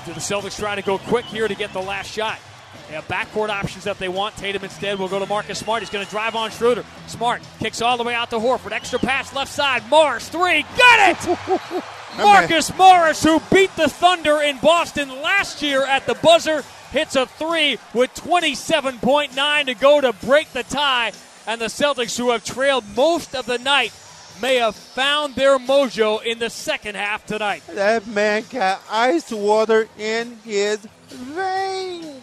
Do the Celtics try to go quick here to get the last shot? They have backcourt options that they want. Tatum instead will go to Marcus Smart. He's going to drive on Schroeder. Smart kicks all the way out to Horford. Extra pass left side. Morris, three. Got it! Marcus Morris, who beat the Thunder in Boston last year at the buzzer, hits a three with 27.9 to go to break the tie. And the Celtics, who have trailed most of the night, may have found their mojo in the second half tonight. That man got ice water in his veins.